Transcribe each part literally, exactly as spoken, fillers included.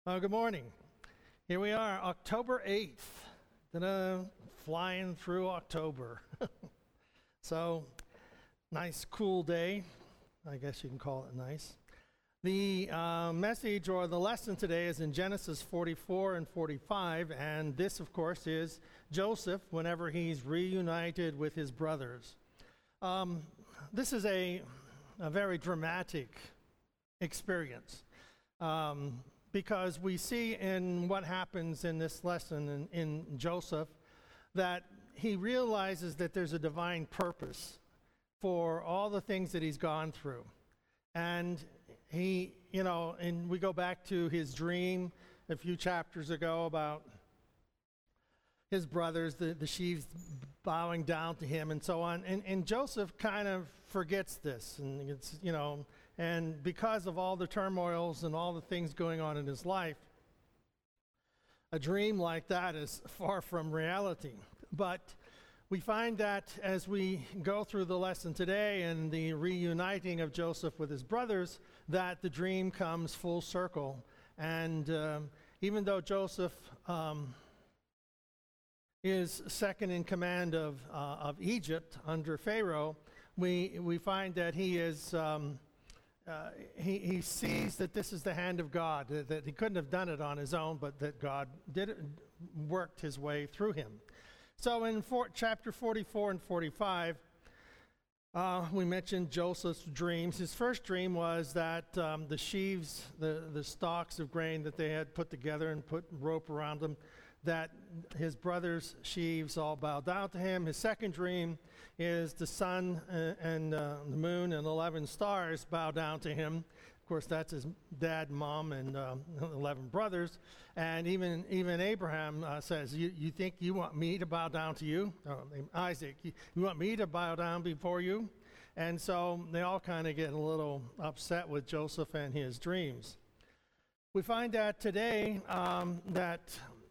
Uh, good morning. Here we are, October eighth. Ta-da, flying through October. So, nice, cool day. I guess you can call it nice. The uh, message or the lesson today is in Genesis forty-four and forty-five, and this, of course, is Joseph whenever he's reunited with his brothers. Um, this is a, a very dramatic experience. Um, Because we see in what happens in this lesson in, in Joseph that he realizes that there's a divine purpose for all the things that he's gone through. And he, you know, and we go back to his dream a few chapters ago about his brothers, the, the sheaves bowing down to him and so on. And, and Joseph kind of forgets this. And it's, you know, and because of all the turmoils and all the things going on in his life, a dream like that is far from reality. But we find that as we go through the lesson today and the reuniting of Joseph with his brothers, that the dream comes full circle. And um, even though Joseph um, is second in command of uh, of Egypt under Pharaoh, we we find that he is um, uh, he he sees that this is the hand of God, that, that he couldn't have done it on his own, but that God did it, worked his way through him. So in for, chapter forty-four and forty-five, uh, we mentioned Joseph's dreams. His first dream was that um, the sheaves, the the stalks of grain that they had put together and put rope around them, that his brothers' sheaves all bow down to him. His second dream is the sun uh, and uh, the moon and eleven stars bow down to him. Of course, that's his dad, mom, and um, eleven brothers. And even even Abraham uh, says, you, you think you want me to bow down to you? Oh, Isaac, you, you want me to bow down before you? And so they all kind of get a little upset with Joseph and his dreams. We find that today um, that...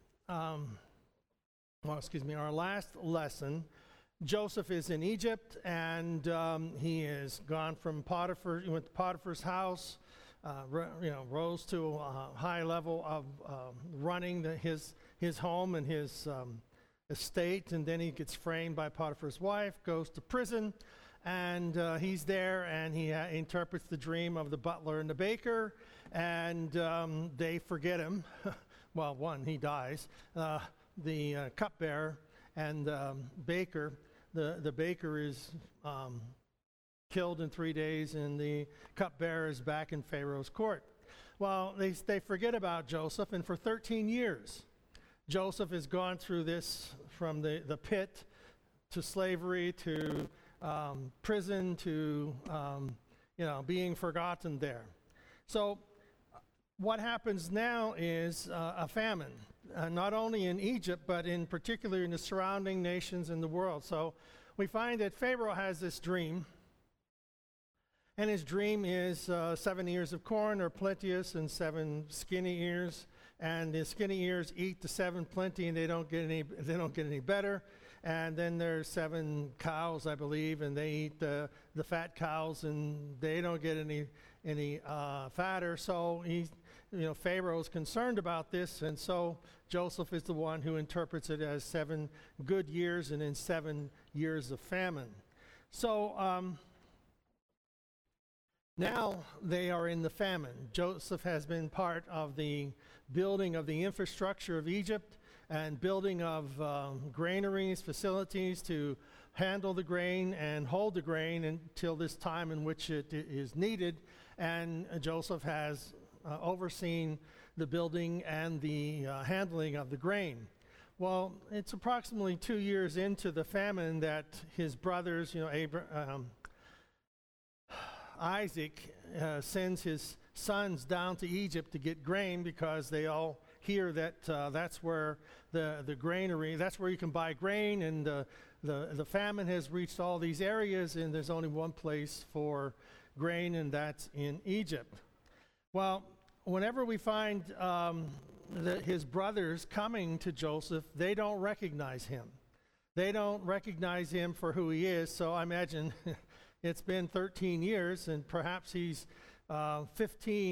Um, well, excuse me, our last lesson, Joseph is in Egypt, and um, he is gone from Potiphar, he went to Potiphar's house, uh, ro- you know, rose to a high level of uh, running the, his his home and his um, estate, and then he gets framed by Potiphar's wife, goes to prison, and uh, he's there, and he uh, interprets the dream of the butler and the baker, and um, they forget him. Well, one, he dies. Uh, the uh, cupbearer and um, baker, the, the baker is um, killed in three days, and the cupbearer is back in Pharaoh's court. Well, they, they forget about Joseph, and for thirteen years, Joseph has gone through this from the, the pit to slavery to um, prison to, um, you know, being forgotten there. So, what happens now is uh, a famine, uh, not only in Egypt, but in particular in the surrounding nations in the world. So we find that Pharaoh has this dream, and his dream is uh, seven ears of corn are plenteous and seven skinny ears, and the skinny ears eat the seven plenty, and they don't get any they don't get any better. And then there's seven cows, I believe, and they eat the the fat cows, and they don't get any any uh, fatter. So he's You know, Pharaoh is concerned about this, and so Joseph is the one who interprets it as seven good years and then seven years of famine. So um, now they are in the famine. Joseph has been part of the building of the infrastructure of Egypt and building of um, granaries, facilities to handle the grain and hold the grain until this time in which it is needed. And uh, Joseph has Uh, overseeing the building and the uh, handling of the grain. Well, it's approximately two years into the famine that his brothers, you know, Abra- um, Isaac uh, sends his sons down to Egypt to get grain because they all hear that uh, that's where the, the granary, that's where you can buy grain, and the, the, the famine has reached all these areas, and there's only one place for grain, and that's in Egypt. Well, whenever we find um, the, his brothers coming to Joseph, they don't recognize him. They don't recognize him for who he is. So I imagine it's been thirteen years, and perhaps he's uh, fifteen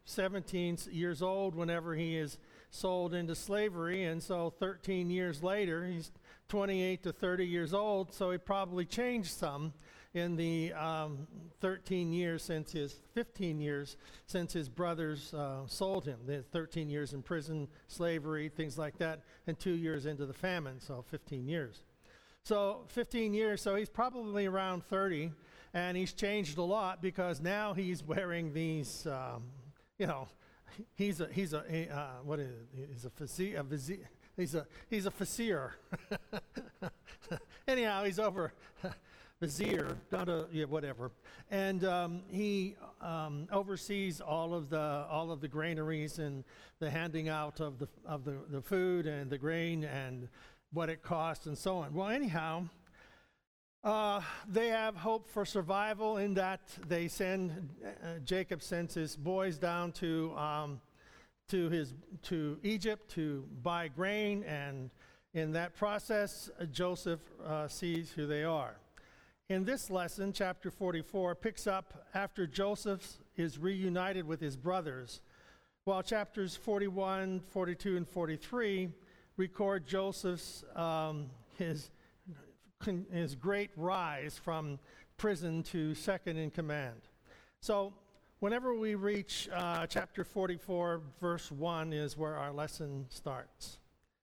seventeen years old whenever he is sold into slavery, and so thirteen years later, he's twenty-eight to thirty years old, so he probably changed some in the um, thirteen years since his, fifteen years since his brothers uh, sold him. There's thirteen years in prison, slavery, things like that, and two years into the famine, so fifteen years. So fifteen years, so he's probably around thirty, and he's changed a lot because now he's wearing these, um, you know, he's a, he's a, a uh, what is it? He's a vizier, a vizier. He's a, he's a vizier. Anyhow, he's over vizier, not a, yeah, whatever. And um, he um, oversees all of the, all of the granaries and the handing out of the, of the, the food and the grain and what it costs and so on. Well, anyhow, uh, they have hope for survival in that they send, uh, Jacob sends his boys down to, um, to, his, to Egypt to buy grain, and in that process, uh, Joseph uh, sees who they are. In this lesson, chapter forty-four picks up after Joseph is reunited with his brothers, while chapters forty-one, forty-two, and forty-three record Joseph's um, his his great rise from prison to second in command. So whenever we reach uh, chapter forty-four, verse one is where our lesson starts.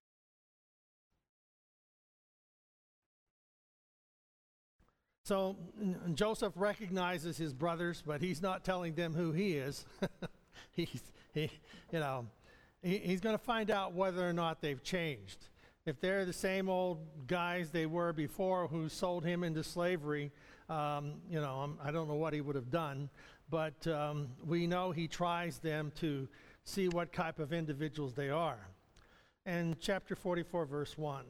So n- Joseph recognizes his brothers, but he's not telling them who he is. he's, he, you know, he, he's going to find out whether or not they've changed. If they're the same old guys they were before who sold him into slavery, um, you know, I'm, I don't know what he would have done, but um, we know he tries them to see what type of individuals they are. And chapter forty-four, verse one.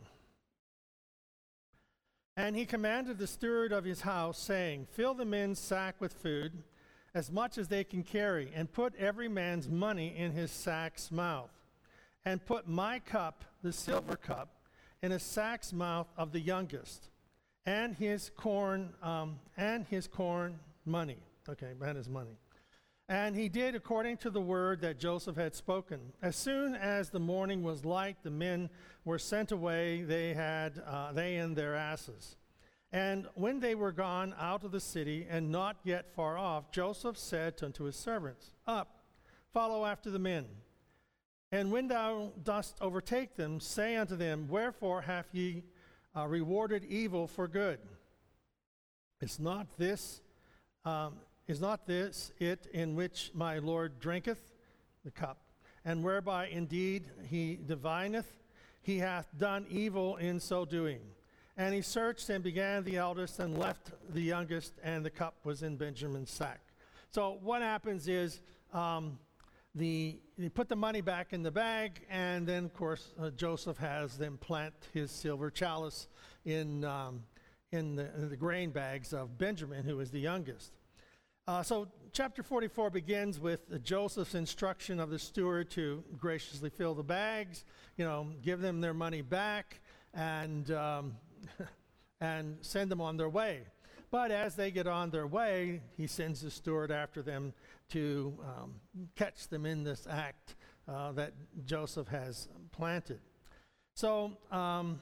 And he commanded the steward of his house, saying, fill the men's sack with food, as much as they can carry, and put every man's money in his sack's mouth. And put my cup, the silver cup, in a sack's mouth of the youngest, and his corn, um, and his corn money. Okay, and his money. And he did according to the word that Joseph had spoken. As soon as the morning was light, the men were sent away, they had uh, they and their asses. And when they were gone out of the city and not yet far off, Joseph said unto his servants, up, follow after the men. And when thou dost overtake them, say unto them, wherefore have ye uh, rewarded evil for good? Is not this um, is not this it in which my Lord drinketh the cup, and whereby indeed he divineth? He hath done evil in so doing. And he searched and began the eldest and left the youngest, and the cup was in Benjamin's sack. So what happens is um, the they put the money back in the bag, and then of course uh, Joseph has them plant his silver chalice in um, in, the, in the grain bags of Benjamin, who is the youngest. Uh, so chapter forty-four begins with uh, Joseph's instruction of the steward to graciously fill the bags, you know, give them their money back, and um, and send them on their way. But as they get on their way, he sends the steward after them to um, catch them in this act uh, that Joseph has planted. So, um,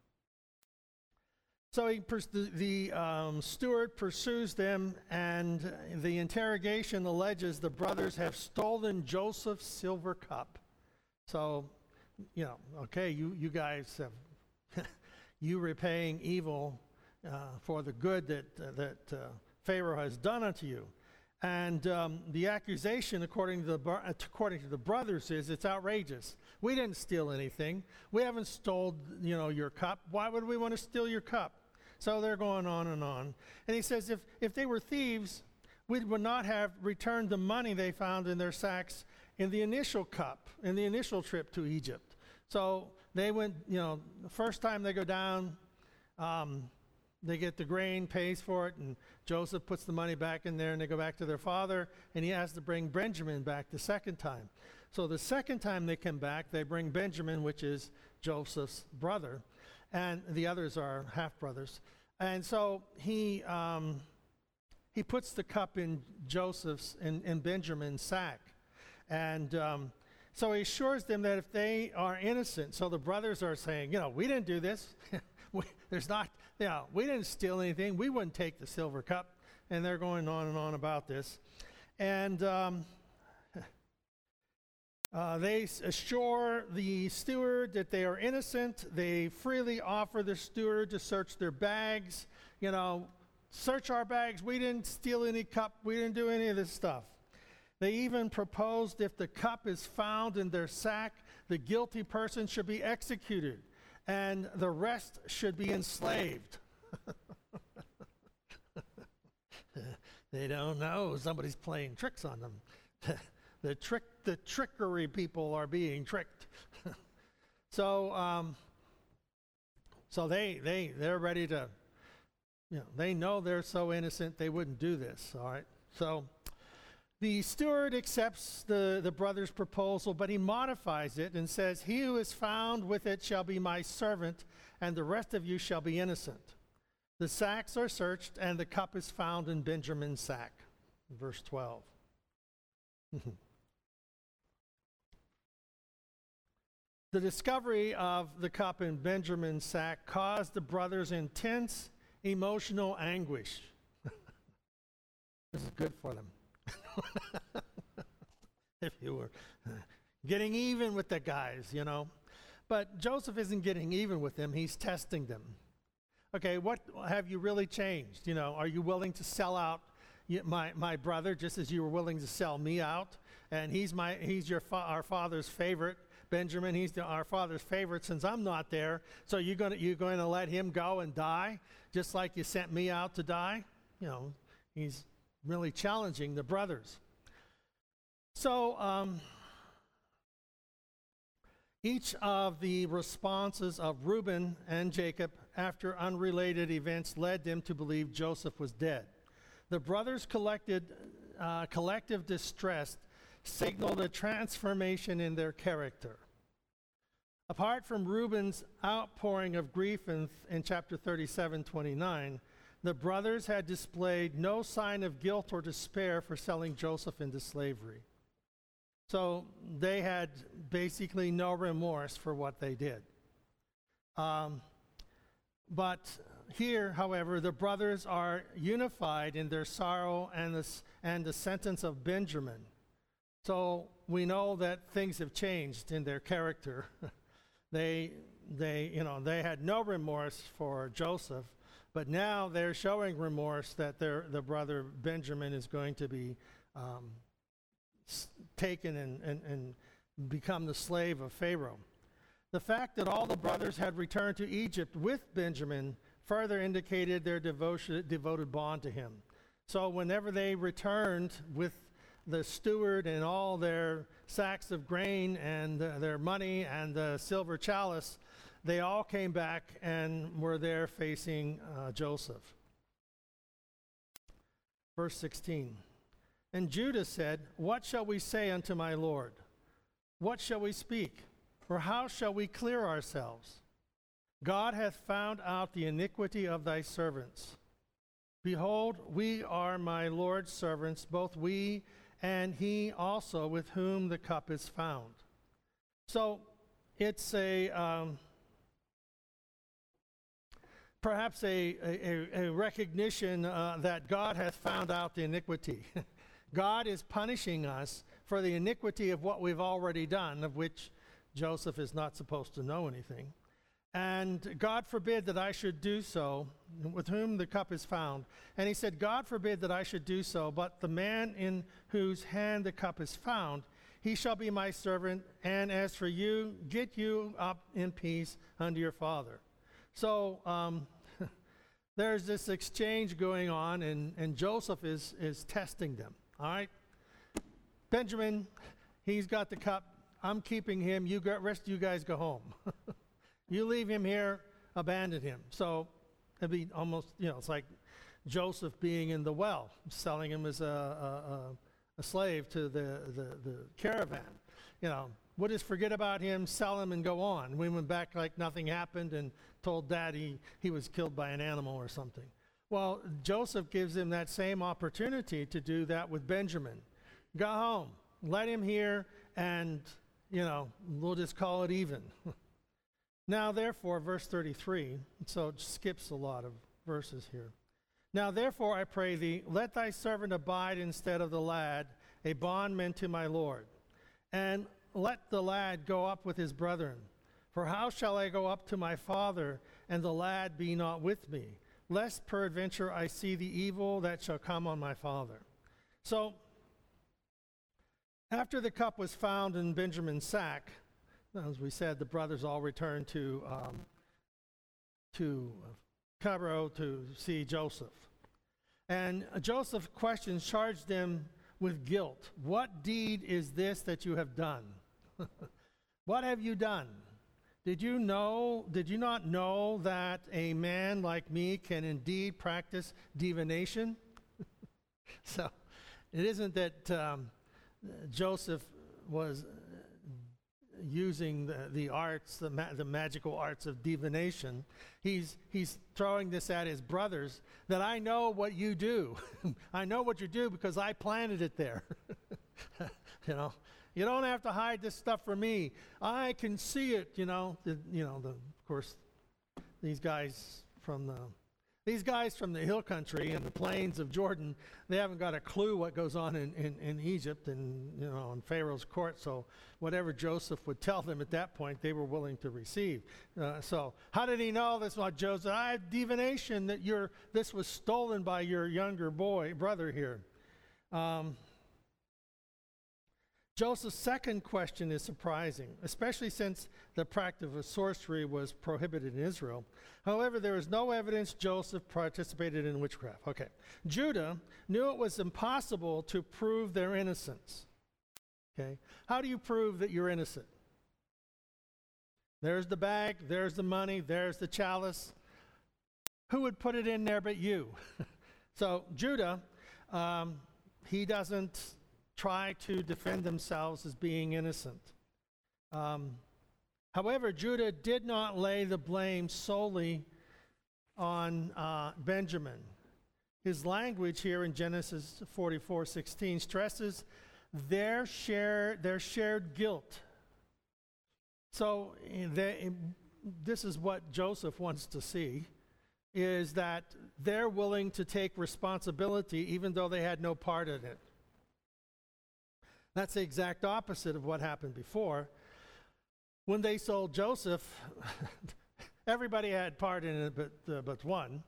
so he pers- the, the um, steward pursues them, and the interrogation alleges the brothers have stolen Joseph's silver cup. So, you know, okay, you, you guys have, you repaying evil uh, for the good that, uh, that uh, Pharaoh has done unto you. And um, the accusation, according to the, bro- according to the brothers, is it's outrageous. We didn't steal anything. We haven't stole, you know, your cup. Why would we want to steal your cup? So they're going on and on. And he says if, if they were thieves, we would not have returned the money they found in their sacks in the initial cup, in the initial trip to Egypt. So they went, you know, the first time they go down, um, they get the grain, pays for it, and Joseph puts the money back in there, and they go back to their father, and he has to bring Benjamin back the second time. So the second time they come back, they bring Benjamin, which is Joseph's brother, and the others are half-brothers. And so he um, he puts the cup in Joseph's, in, in Benjamin's sack. And um, so he assures them that if they are innocent, so the brothers are saying, you know, we didn't do this. we, there's not, you know, we didn't steal anything. We wouldn't take the silver cup. And they're going on and on about this. And um, uh, they assure the steward that they are innocent. They freely offer the steward to search their bags. You know, search our bags. We didn't steal any cup. We didn't do any of this stuff. They even proposed if the cup is found in their sack, the guilty person should be executed, and the rest should be enslaved. They don't know. Somebody's playing tricks on them. the trick, the trickery people are being tricked. so, um, so they, they, they're ready to, you know, they know they're so innocent they wouldn't do this. All right. So, the steward accepts the, the brother's proposal, but he modifies it and says, "He who is found with it shall be my servant, and the rest of you shall be innocent." The sacks are searched, and the cup is found in Benjamin's sack. Verse twelve. The discovery of the cup in Benjamin's sack caused the brothers intense emotional anguish. This is good for them. If you were uh, getting even with the guys, you know. But Joseph isn't getting even with them. He's testing them. Okay, what have you really changed? You know, are you willing to sell out y- my, my brother just as you were willing to sell me out? And he's my he's your fa- our father's favorite, Benjamin. He's the, our father's favorite since I'm not there. So you're gonna you're going to let him go and die just like you sent me out to die? You know, he's really challenging the brothers. So um, each of the responses of Reuben and Jacob after unrelated events led them to believe Joseph was dead. The brothers' collected, uh, collective distress signaled a transformation in their character. Apart from Reuben's outpouring of grief in, in chapter thirty-seven twenty-nine, the brothers had displayed no sign of guilt or despair for selling Joseph into slavery. So they had basically no remorse for what they did. Um, but here, however, the brothers are unified in their sorrow and the, and the sentence of Benjamin. So we know that things have changed in their character. they, they, you know, they had no remorse for Joseph, but now they're showing remorse that their the brother Benjamin is going to be um, s- taken and, and, and become the slave of Pharaoh. The fact that all the brothers had returned to Egypt with Benjamin further indicated their devotion, devoted bond to him. So whenever they returned with the steward and all their sacks of grain and uh, their money and the silver chalice, they all came back and were there facing uh, Joseph. Verse sixteen. And Judah said, "What shall we say unto my Lord? What shall we speak? Or how shall we clear ourselves? God hath found out the iniquity of thy servants. Behold, we are my Lord's servants, both we and he also with whom the cup is found." So it's a um, perhaps a, a, a recognition uh, that God hath found out the iniquity. God is punishing us for the iniquity of what we've already done, of which Joseph is not supposed to know anything. And God forbid that I should do so, with whom the cup is found. And he said, God forbid that I should do so, but the man in whose hand the cup is found, he shall be my servant, and as for you, get you up in peace unto your father. So um, there's this exchange going on, and, and Joseph is, is testing them, all right? Benjamin, he's got the cup. I'm keeping him. You got, rest of you guys go home. You leave him here, abandon him. So it'd be almost, you know, it's like Joseph being in the well, selling him as a, a, a, a slave to the, the, the caravan. You know, we'll just forget about him, sell him, and go on. We went back like nothing happened and told Dad he, he was killed by an animal or something. Well, Joseph gives him that same opportunity to do that with Benjamin. Go home. let him hear, and, you know, we'll just call it even. Now, therefore, verse thirty-three, so it skips a lot of verses here. Now, therefore, I pray thee, let thy servant abide instead of the lad, a bondman to my Lord. And let the lad go up with his brethren. For how shall I go up to my father, and the lad be not with me? Lest peradventure I see the evil that shall come on my father. So, after the cup was found in Benjamin's sack, as we said, the brothers all returned to um, to Cairo to see Joseph. And Joseph questions, charged them with guilt. What deed is this that you have done? What have you done? Did you know, did you not know that a man like me can indeed practice divination? So it isn't that um, Joseph was using the, the arts, the, ma- the magical arts of divination. He's, he's throwing this at his brothers, that I know what you do. I know what you do because I planted it there. You know, you don't have to hide this stuff from me. I can see it, you know. The, you know, the, of course, these guys from the These guys from the hill country and the plains of Jordan, they haven't got a clue what goes on in, in, in Egypt and, you know, in Pharaoh's court. So whatever Joseph would tell them at that point, they were willing to receive. Uh, so how did he know this was Joseph? I have divination that you're, this was stolen by your younger boy, brother here. Um, Joseph's second question is surprising, especially since the practice of sorcery was prohibited in Israel. However, there is no evidence Joseph participated in witchcraft. Okay. Judah knew it was impossible to prove their innocence. Okay. How do you prove that you're innocent? There's the bag, there's the money, there's the chalice. Who would put it in there but you? So Judah, um, he doesn't try to defend themselves as being innocent. Um, however, Judah did not lay the blame solely on uh, Benjamin. His language here in Genesis forty-four sixteen stresses their share, their shared guilt. So they, this is what Joseph wants to see, is that they're willing to take responsibility even though they had no part in it. That's the exact opposite of what happened before. When they sold Joseph, everybody had part in it but, uh, but one.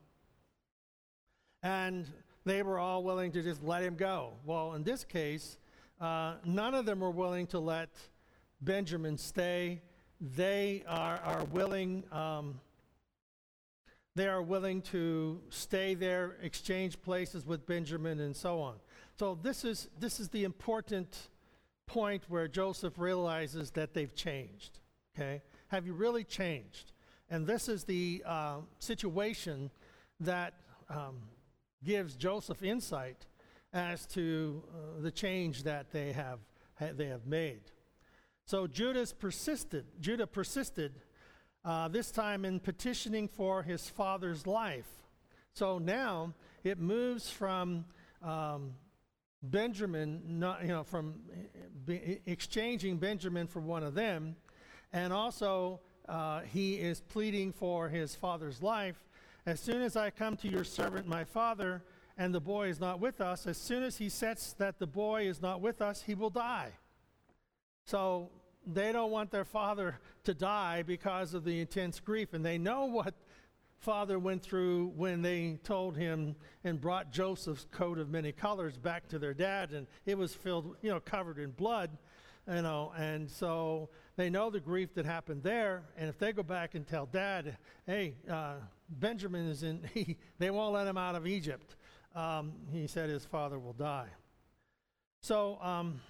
And they were all willing to just let him go. Well, in this case, uh, none of them were willing to let Benjamin stay. They are, are willing, um, they are willing to stay there, exchange places with Benjamin, and so on. So this is this is the important point where Joseph realizes that they've changed. Okay, have you really changed? And this is the uh, situation that um, gives Joseph insight as to uh, the change that they have ha- they have made. So Judah's persisted. Judah persisted uh, this time in petitioning for his father's life. So now it moves from um, Benjamin, not, you know, from be exchanging Benjamin for one of them, and also uh, he is pleading for his father's life. As soon as I come to your servant, my father, and the boy is not with us, as soon as he sets that the boy is not with us, he will die. So they don't want their father to die because of the intense grief, and they know what father went through when they told him and brought Joseph's coat of many colors back to their dad, and it was filled, you know, covered in blood, you know, and so they know the grief that happened there. And if they go back and tell dad, hey, uh, Benjamin is in, he, they won't let him out of Egypt. Um, he said his father will die. So, um,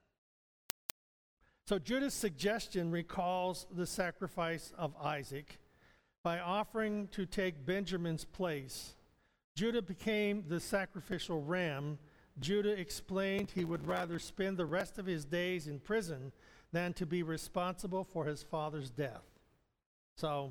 so Judah's suggestion recalls the sacrifice of Isaac. By offering to take Benjamin's place, Judah became the sacrificial ram. Judah explained he would rather spend the rest of his days in prison than to be responsible for his father's death. So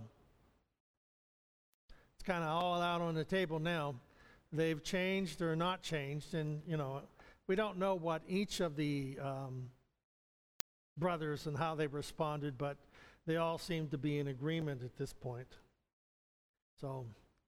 it's kind of all out on the table now. They've changed or not changed, and you know, we don't know what each of the um, brothers and how they responded, but they all seem to be in agreement at this point. So,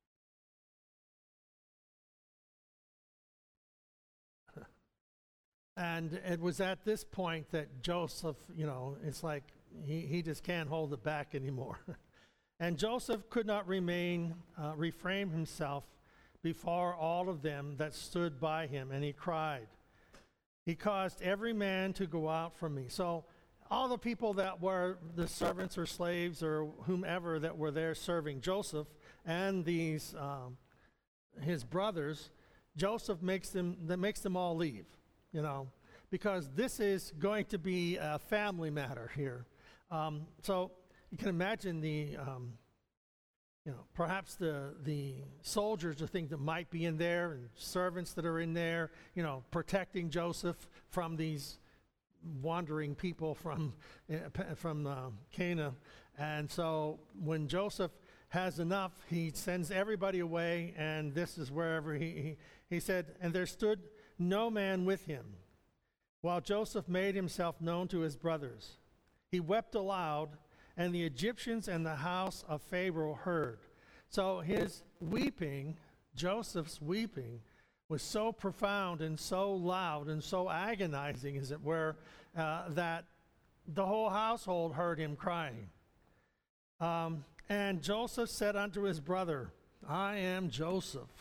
and it was at this point that Joseph, you know, it's like he, he just can't hold it back anymore. And Joseph could not remain, uh, refrain himself before all of them that stood by him, and he cried. He caused every man to go out from me. So all the people that were the servants or slaves or whomever that were there serving Joseph and these um, his brothers, Joseph makes them that makes them all leave, you know, because this is going to be a family matter here. Um, so you can imagine the um, you know, perhaps the the soldiers or things that might be in there, and servants that are in there, you know, protecting Joseph from these wandering people from uh, from uh, Canaan. And so when Joseph has enough, he sends everybody away, and this is wherever he, he, he said, and there stood no man with him, while Joseph made himself known to his brothers. He wept aloud, and the Egyptians and the house of Pharaoh heard. So his weeping, Joseph's weeping, was so profound and so loud and so agonizing, as it were, uh, that the whole household heard him crying. Um, and Joseph said unto his brother, I am Joseph.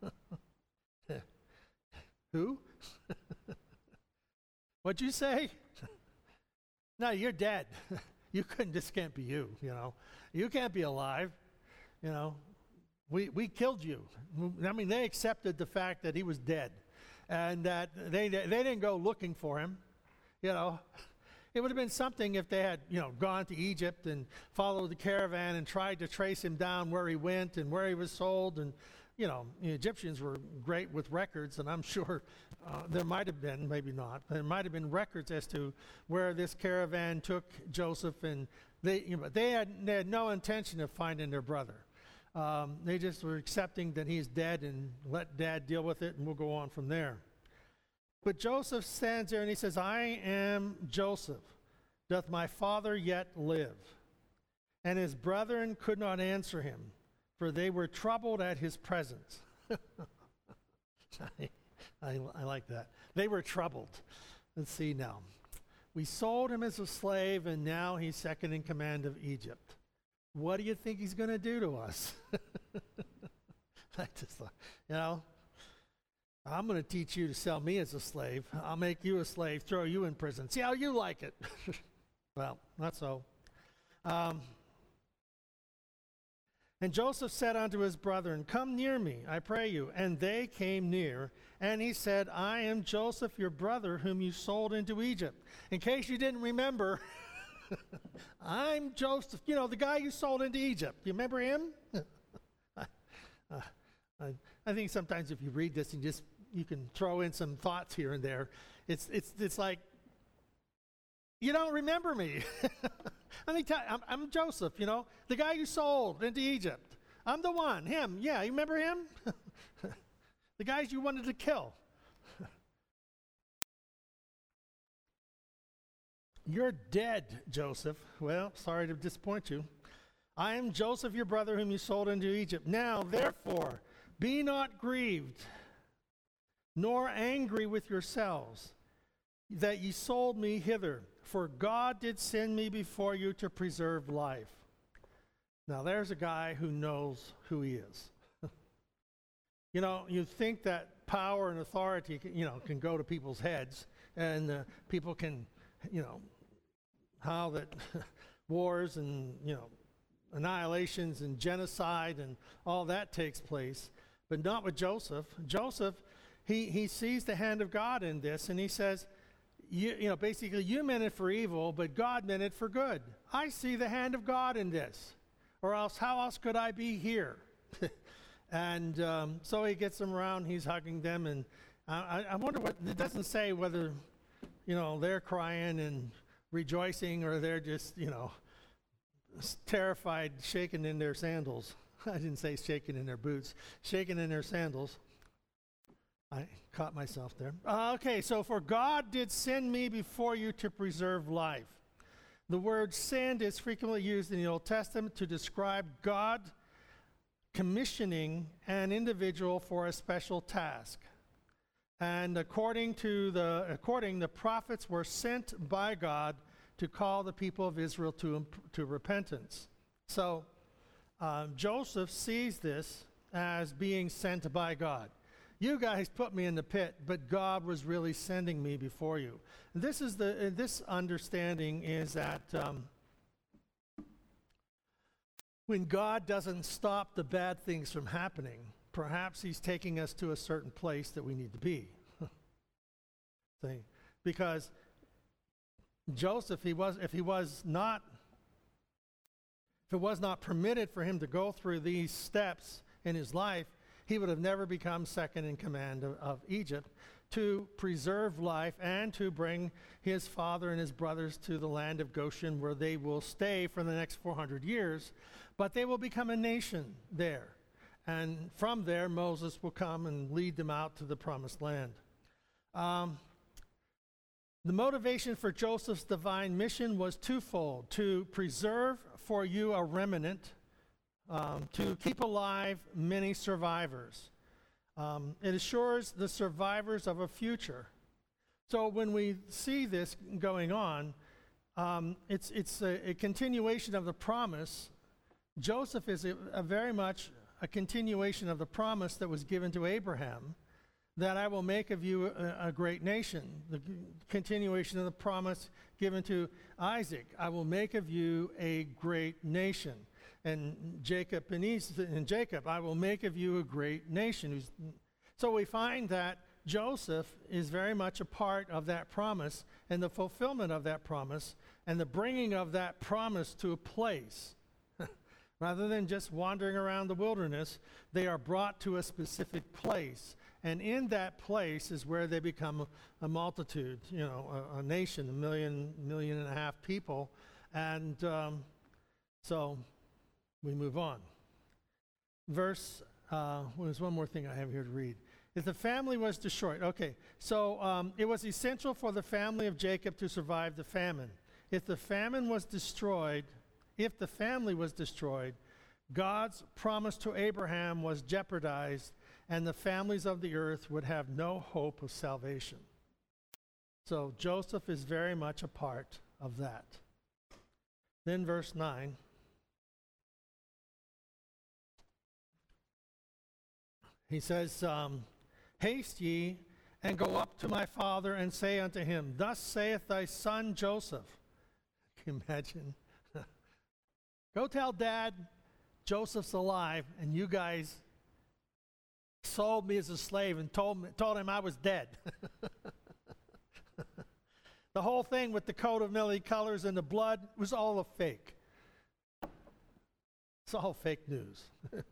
Who? What'd you say? No, you're dead. You couldn't, this can't be you, you know. You can't be alive, you know. We we killed you. I mean, they accepted the fact that he was dead, and that they they didn't go looking for him, you know. It would have been something if they had, you know, gone to Egypt and followed the caravan and tried to trace him down where he went and where he was sold. And, you know, the Egyptians were great with records, and I'm sure uh, there might have been, maybe not, there might have been records as to where this caravan took Joseph, and they, you know, they had, they had no intention of finding their brother. Um, they just were accepting that he's dead and let Dad deal with it, and we'll go on from there. But Joseph stands there and he says, I am Joseph. Doth my father yet live? And his brethren could not answer him, for they were troubled at his presence. I, I, I like that. They were troubled. Let's see now. We sold him as a slave, and now he's second in command of Egypt. What do you think he's going to do to us? I just thought, you know, I'm going to teach you to sell me as a slave. I'll make you a slave, throw you in prison. See how you like it. Well, not so. Um, and Joseph said unto his brethren, Come near me, I pray you. And they came near, and he said, I am Joseph, your brother, whom you sold into Egypt. In case you didn't remember, I'm Joseph, you know, the guy you sold into Egypt. You remember him? uh, I, I think sometimes if you read this and just you can throw in some thoughts here and there, it's it's it's like, you don't remember me. Let me tell you, I'm, I'm Joseph, you know, the guy you sold into Egypt. I'm the one, him. Yeah, you remember him? The guys you wanted to kill. You're dead, Joseph. Well, sorry to disappoint you. I am Joseph, your brother, whom you sold into Egypt. Now, therefore, be not grieved, nor angry with yourselves, that ye sold me hither, for God did send me before you to preserve life. Now, there's a guy who knows who he is. You know, you think that power and authority, can, you know, can go to people's heads, and uh, people can, you know, how that wars and, you know, annihilations and genocide and all that takes place, but not with Joseph. Joseph, he, he sees the hand of God in this, and he says, you, you know, basically, you meant it for evil, but God meant it for good. I see the hand of God in this, or else how else could I be here? And um, so he gets them around, he's hugging them, and I, I wonder what, it doesn't say whether, you know, they're crying and rejoicing, or they're just, you know, terrified, shaking in their sandals. I didn't say shaking in their boots, shaking in their sandals. I caught myself there. Uh, okay, so for God did send me before you to preserve life. The word send is frequently used in the Old Testament to describe God commissioning an individual for a special task. And according to the according the prophets were sent by God to call the people of Israel to, to repentance. So uh, Joseph sees this as being sent by God. You guys put me in the pit, but God was really sending me before you. This is the uh, this understanding is that um, when God doesn't stop the bad things from happening, perhaps he's taking us to a certain place that we need to be. See? Because Joseph, he was if he was not if it was not permitted for him to go through these steps in his life, he would have never become second in command of, of Egypt to preserve life and to bring his father and his brothers to the land of Goshen, where they will stay for the next four hundred years, but they will become a nation there. And from there, Moses will come and lead them out to the promised land. Um, the motivation for Joseph's divine mission was twofold: to preserve for you a remnant, Um, to keep alive many survivors. Um, it assures the survivors of a future. So when we see this going on, um, it's, it's a, a continuation of the promise. Joseph is a, a very much a continuation of the promise that was given to Abraham, that I will make of you a, a great nation. The c- continuation of the promise given to Isaac, I will make of you a great nation. And Jacob and, Esau, and Jacob, I will make of you a great nation. Who's, so we find that Joseph is very much a part of that promise and the fulfillment of that promise and the bringing of that promise to a place. Rather than just wandering around the wilderness, they are brought to a specific place. And in that place is where they become a, a multitude, you know, a, a nation, a million, million and a half people. And um, so... we move on. Verse, uh, well, there's one more thing I have here to read. If the family was destroyed, okay, so um, it was essential for the family of Jacob to survive the famine. If the famine was destroyed, if the family was destroyed, God's promise to Abraham was jeopardized, and the families of the earth would have no hope of salvation. So Joseph is very much a part of that. Then verse nine. He says, um, haste ye, and go up to my father, and say unto him, thus saith thy son Joseph. Can you imagine? Go tell Dad Joseph's alive, and you guys sold me as a slave and told, me, told him I was dead. The whole thing with the coat of many colors and the blood was all a fake. It's all fake news.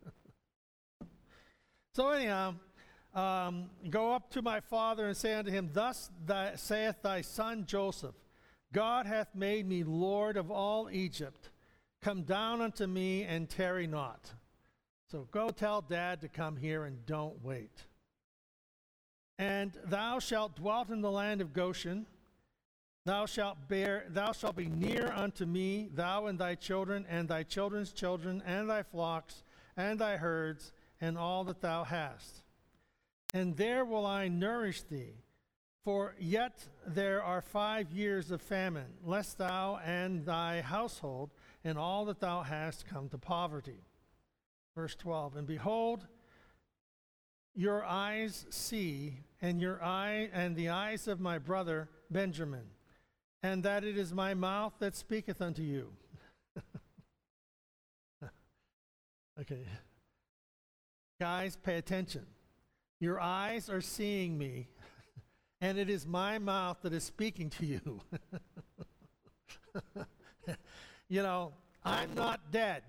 So anyhow, um, go up to my father and say unto him, thus thy, saith thy son Joseph, God hath made me Lord of all Egypt. Come down unto me and tarry not. So go tell Dad to come here and don't wait. And thou shalt dwell in the land of Goshen. Thou shalt bear, thou shalt be near unto me, thou and thy children, and thy children's children, and thy flocks, and thy herds, and all that thou hast. And there will I nourish thee, for yet there are five years of famine, lest thou and thy household and all that thou hast come to poverty. Verse twelve, and behold, your eyes see, and your eye and the eyes of my brother Benjamin, and that it is my mouth that speaketh unto you. Okay. Guys, pay attention. Your eyes are seeing me, and it is my mouth that is speaking to you. You know, I'm not dead.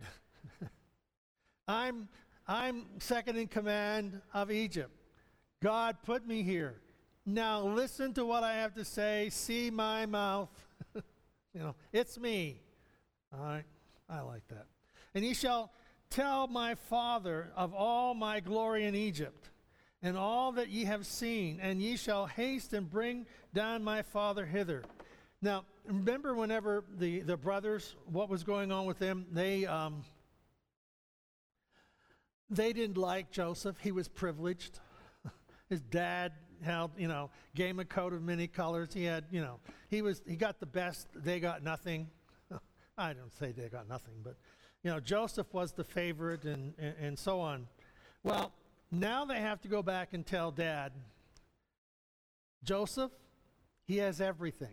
I'm, I'm second in command of Egypt. God put me here. Now listen to what I have to say. See my mouth. You know, it's me. All right, I like that. And ye shall tell my father of all my glory in Egypt, and all that ye have seen, and ye shall haste and bring down my father hither. Now, remember whenever the, the brothers, what was going on with them? They, um, they didn't like Joseph. He was privileged. His dad held, you know, gave him a coat of many colors. He had, you know, he was, he got the best. They got nothing. I don't say they got nothing, but, you know, Joseph was the favorite and, and, and so on. Well, now they have to go back and tell Dad, Joseph, he has everything.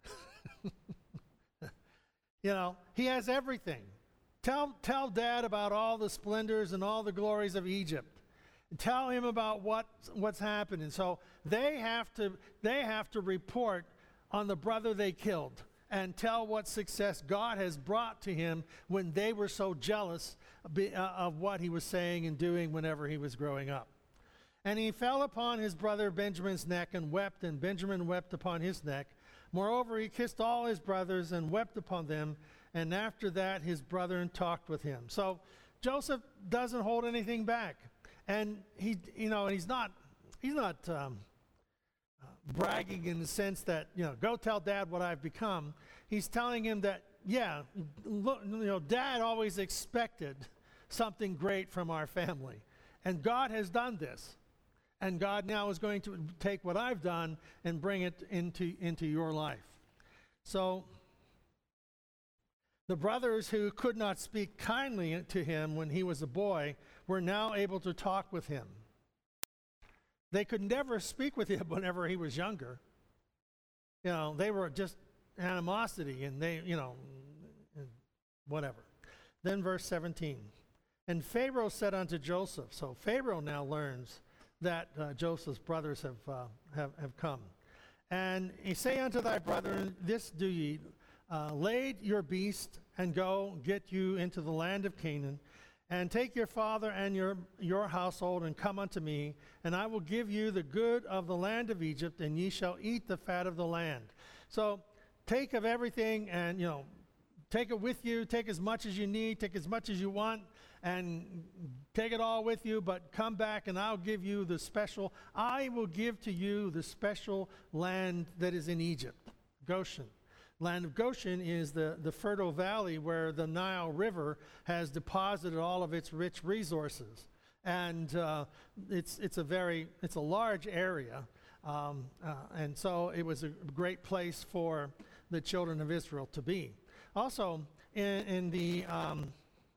You know, he has everything. Tell, tell Dad about all the splendors and all the glories of Egypt. Tell him about what, what's happening. So they have to, they have to report on the brother they killed and tell what success God has brought to him when they were so jealous of what he was saying and doing whenever he was growing up. And he fell upon his brother Benjamin's neck and wept, and Benjamin wept upon his neck. Moreover, he kissed all his brothers and wept upon them, and after that his brethren talked with him. So Joseph doesn't hold anything back. And he, you know, he's not, he's not um, uh, bragging in the sense that, you know, go tell Dad what I've become. He's telling him that, yeah, look, you know, Dad always expected something great from our family. And God has done this. And God now is going to take what I've done and bring it into, into your life. So the brothers who could not speak kindly to him when he was a boy were now able to talk with him. They could never speak with him whenever he was younger. You know, they were just animosity and they, you know, whatever. Then verse seventeen. And Pharaoh said unto Joseph, so Pharaoh now learns that uh, Joseph's brothers have, uh, have, have come. And he say unto thy brethren, this do ye, uh, lade your beast and go get you into the land of Canaan, and take your father and your, your household and come unto me, and I will give you the good of the land of Egypt, and ye shall eat the fat of the land. So take of everything and, you know, take it with you, take as much as you need, take as much as you want, and take it all with you, but come back and I'll give you the special, I will give to you the special land that is in Egypt, Goshen. Land of Goshen is the, the fertile valley where the Nile River has deposited all of its rich resources. And uh, it's, it's a very, it's a large area. Um, uh, and so it was a great place for the children of Israel to be. Also, in, in the, um,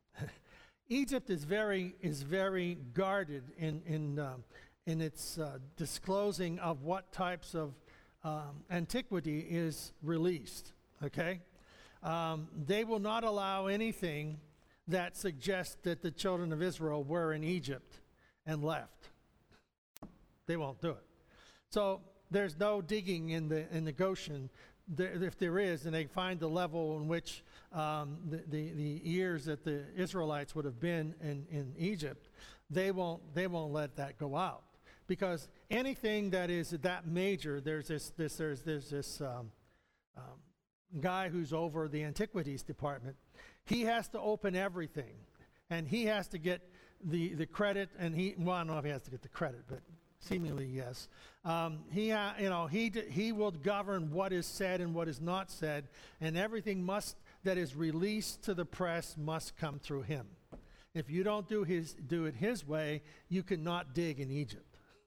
Egypt is very, is very guarded in, in, uh, in its uh, disclosing of what types of Um, antiquity is released, okay? Um, they will not allow anything that suggests that the children of Israel were in Egypt and left. They won't do it. So there's no digging in the in the Goshen. There, if there is, and they find the level in which um, the, the the years that the Israelites would have been in, in Egypt, they won't they won't let that go out. Because anything that is that major, there's this, this there's, there's this um, um, guy who's over the antiquities department. He has to open everything, and he has to get the, the credit. And he, well, I don't know if he has to get the credit, but seemingly yes. Um, he, ha, you know, he d- he will govern what is said and what is not said, and everything must that is released to the press must come through him. If you don't do his do it his way, you cannot dig in Egypt.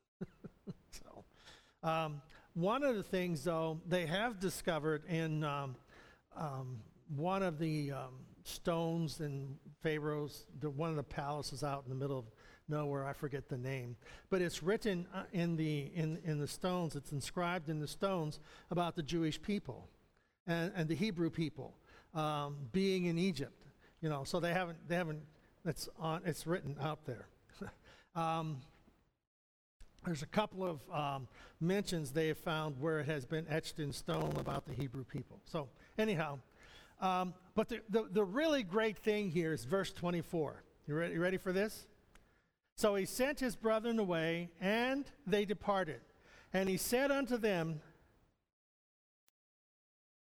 so, um, one of the things, though, they have discovered in um, um, one of the um, stones in Pharaoh's, the, one of the palaces out in the middle of nowhere, I forget the name, but it's written uh, in the in in the stones. It's inscribed in the stones about the Jewish people and, and the Hebrew people um, being in Egypt. You know, so they haven't they haven't. It's on. It's written out there. um, There's a couple of um, mentions they have found where it has been etched in stone about the Hebrew people. So anyhow, um, but the, the, the really great thing here is verse twenty-four. You ready, you ready for this? So he sent his brethren away, and they departed. And he said unto them,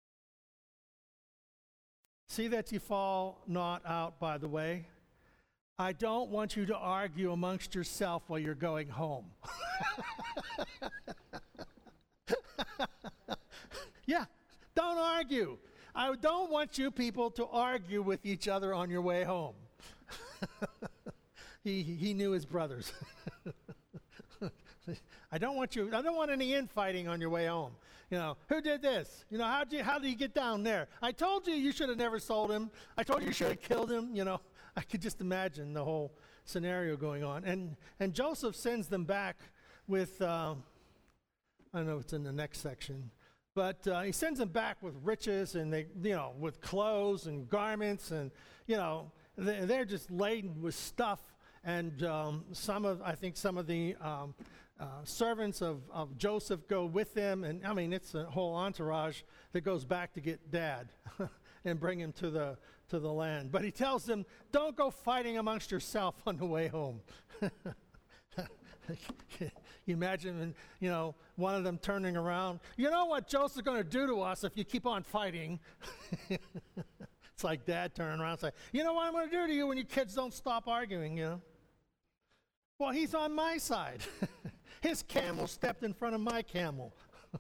see that ye fall not out by the way. I don't want you to argue amongst yourself while you're going home. Yeah, don't argue. I don't want you people to argue with each other on your way home. he, he knew his brothers. I don't want you, I don't want any infighting on your way home. You know, who did this? You know, how did you, how did you get down there? I told you you should have never sold him. I told you you should have killed him. You know, I could just imagine the whole scenario going on. And and Joseph sends them back with, uh, I don't know if it's in the next section, but uh, he sends them back with riches and they, you know, with clothes and garments and, you know, they, they're just laden with stuff. And um, some of, I think some of the um, uh, servants of, of Joseph go with them. And I mean, it's a whole entourage that goes back to get dad and bring him to the, to the land. But he tells them, don't go fighting amongst yourself on the way home. You imagine, you know, one of them turning around. You know what Joseph's going to do to us if you keep on fighting? It's like dad turning around and saying, you know what I'm going to do to you when you kids don't stop arguing, you know? Well, he's on my side. His camel stepped in front of my camel.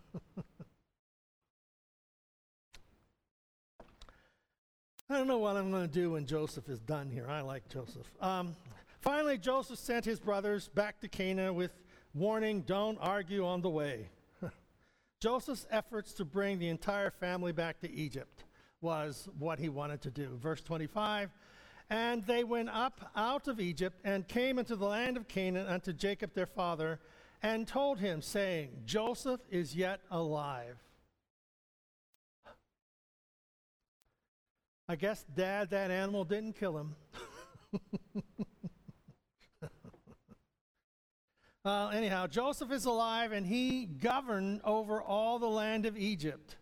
I don't know what I'm going to do when Joseph is done here. I like Joseph. Um, finally, Joseph sent his brothers back to Canaan with warning, don't argue on the way. Joseph's efforts to bring the entire family back to Egypt was what he wanted to do. Verse twenty-five, and they went up out of Egypt and came into the land of Canaan unto Jacob their father and told him, saying, Joseph is yet alive. I guess, Dad, that animal didn't kill him. Uh, anyhow, Joseph is alive, and he governed over all the land of Egypt.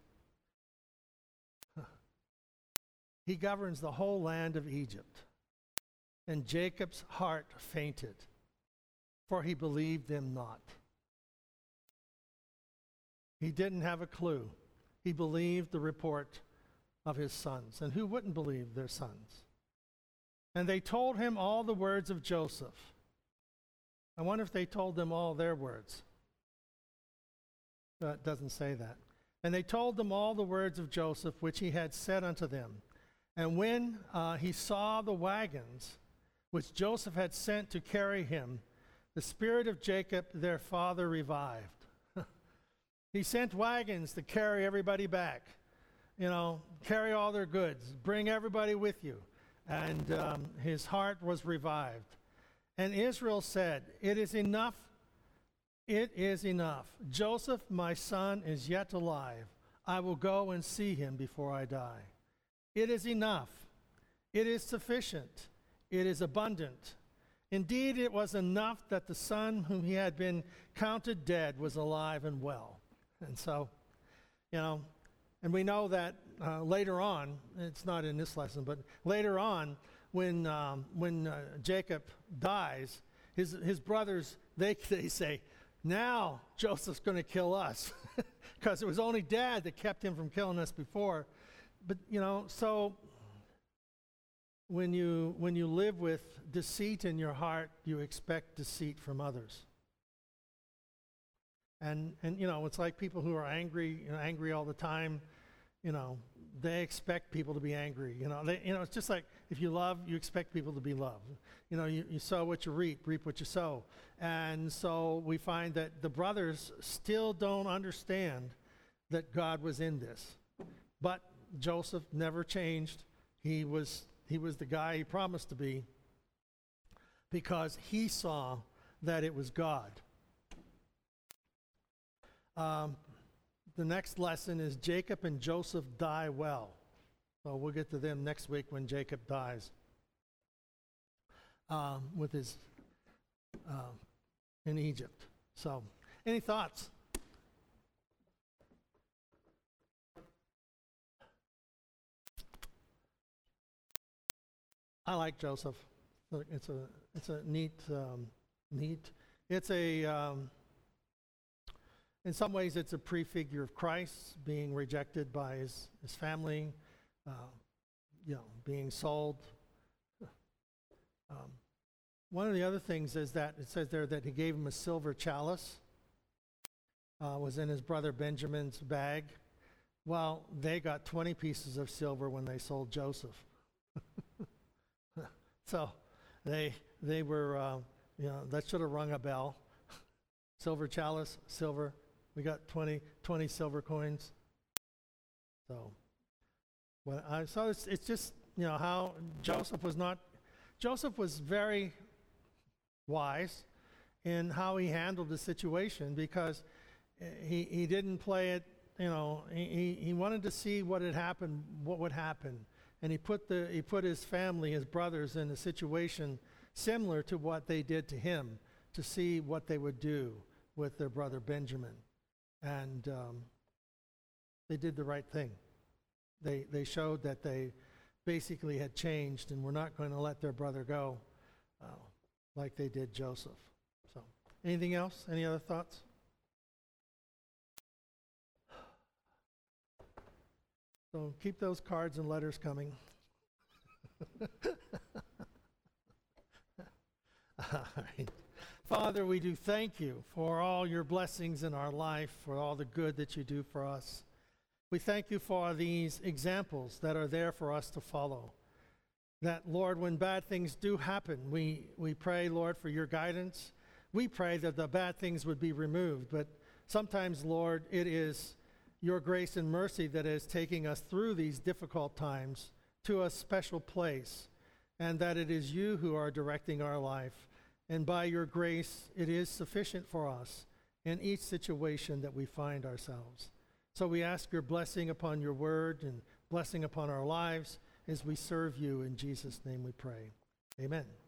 He governs the whole land of Egypt. And Jacob's heart fainted, for he believed them not. He didn't have a clue. He believed the report of his sons. And who wouldn't believe their sons? And they told him all the words of Joseph. I wonder if they told them all their words. No, it doesn't say that. And they told them all the words of Joseph, which he had said unto them. And when uh, he saw the wagons, which Joseph had sent to carry him, the spirit of Jacob, their father, revived. He sent wagons to carry everybody back. You know, carry all their goods. Bring everybody with you. And um, his heart was revived. And Israel said, it is enough, it is enough. Joseph, my son, is yet alive. I will go and see him before I die. It is enough. It is sufficient. It is abundant. Indeed, it was enough that the son whom he had been counted dead was alive and well. And so, you know, and we know that uh, later on, it's not in this lesson, but later on, when um, when uh, Jacob dies, his his brothers, they they say, now Joseph's going to kill us, because it was only Dad that kept him from killing us before. But you know, so when you when you live with deceit in your heart, you expect deceit from others. And and you know, it's like people who are angry, you know, angry all the time. You know, they expect people to be angry. You know, they, you know, it's just like if you love, you expect people to be loved. You know, you, you sow what you reap, reap what you sow. And so we find that the brothers still don't understand that God was in this. But Joseph never changed. He was he was the guy he promised to be, because he saw that it was God. Um, The next lesson is Jacob and Joseph die well. So we'll get to them next week when Jacob dies um, with his uh, in Egypt. So, any thoughts? I like Joseph. It's a it's a neat um, neat. It's a um, In some ways, it's a prefigure of Christ being rejected by his, his family, uh, you know, being sold. Um, one of the other things is that it says there that he gave him a silver chalice, uh, was in his brother Benjamin's bag. Well, they got twenty pieces of silver when they sold Joseph. So they they were, uh, you know, that should have rung a bell. Silver chalice, silver. We got twenty, twenty silver coins. So, well, I so it's it's just, you know, how Joseph was not. Joseph was very wise in how he handled the situation, because he he didn't play it. You know, he he wanted to see what had happened, what would happen. And he put the he put his family, his brothers, in a situation similar to what they did to him, to see what they would do with their brother Benjamin. And um, they did the right thing. They they showed that they basically had changed and were not going to let their brother go uh, like they did Joseph. So, anything else? Any other thoughts? So keep those cards and letters coming. All right. Father, we do thank you for all your blessings in our life, for all the good that you do for us. We thank you for these examples that are there for us to follow. That, Lord, when bad things do happen, we, we pray, Lord, for your guidance. We pray that the bad things would be removed. But sometimes, Lord, it is your grace and mercy that is taking us through these difficult times to a special place, and that it is you who are directing our life. And by your grace, it is sufficient for us in each situation that we find ourselves. So we ask your blessing upon your word and blessing upon our lives as we serve you. In Jesus' name we pray. Amen.